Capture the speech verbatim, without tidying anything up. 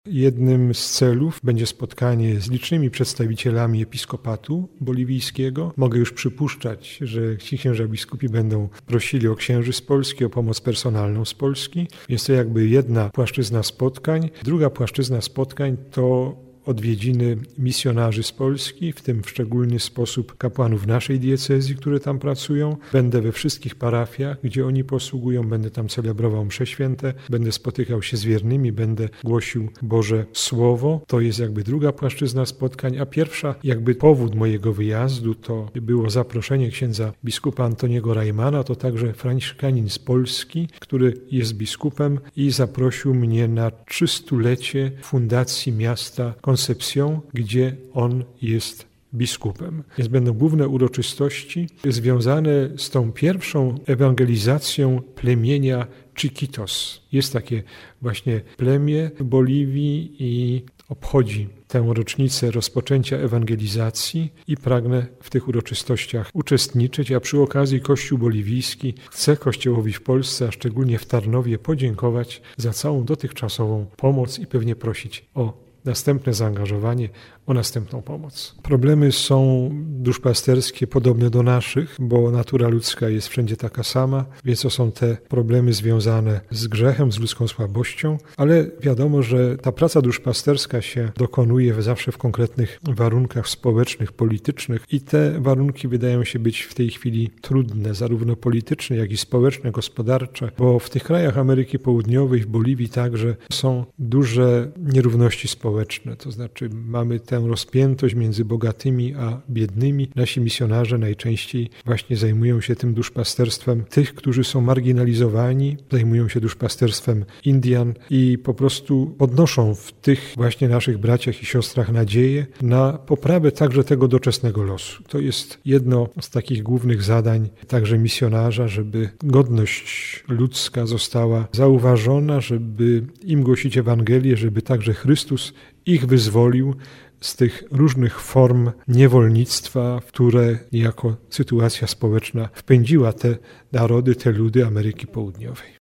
Jednym z celów będzie spotkanie z licznymi przedstawicielami episkopatu boliwijskiego. Mogę już przypuszczać, że ci księża biskupi będą prosili o księży z Polski, o pomoc personalną z Polski. Jest to jakby jedna płaszczyzna spotkań. Druga płaszczyzna spotkań to odwiedziny misjonarzy z Polski, w tym w szczególny sposób kapłanów naszej diecezji, które tam pracują. Będę we wszystkich parafiach, gdzie oni posługują, będę tam celebrował msze święte, będę spotykał się z wiernymi, będę głosił Boże Słowo. To jest jakby druga płaszczyzna spotkań, a pierwsza jakby powód mojego wyjazdu to było zaproszenie księdza biskupa Antoniego Rajmana, to także franciszkanin z Polski, który jest biskupem i zaprosił mnie na trzystulecie fundacji miasta Concepción, gdzie on jest biskupem. Więc będą główne uroczystości związane z tą pierwszą ewangelizacją plemienia Chiquitos. Jest takie właśnie plemię Boliwii i obchodzi tę rocznicę rozpoczęcia ewangelizacji i pragnę w tych uroczystościach uczestniczyć, a przy okazji Kościół boliwijski chce Kościołowi w Polsce, a szczególnie w Tarnowie, podziękować za całą dotychczasową pomoc i pewnie prosić o następne zaangażowanie, o następną pomoc. Problemy są duszpasterskie podobne do naszych, bo natura ludzka jest wszędzie taka sama, więc to są te problemy związane z grzechem, z ludzką słabością, ale wiadomo, że ta praca duszpasterska się dokonuje zawsze w konkretnych warunkach społecznych, politycznych i te warunki wydają się być w tej chwili trudne, zarówno polityczne, jak i społeczne, gospodarcze, bo w tych krajach Ameryki Południowej, w Boliwii także są duże nierówności społeczne, to znaczy mamy tę rozpiętość między bogatymi a biednymi. Nasi misjonarze najczęściej właśnie zajmują się tym duszpasterstwem tych, którzy są marginalizowani, zajmują się duszpasterstwem Indian i po prostu podnoszą w tych właśnie naszych braciach i siostrach nadzieję na poprawę także tego doczesnego losu. To jest jedno z takich głównych zadań także misjonarza, żeby godność ludzka została zauważona, żeby im głosić Ewangelię, żeby także Chrystus ich wyzwolił z tych różnych form niewolnictwa, w które jako sytuacja społeczna wpędziła te narody, te ludy Ameryki Południowej.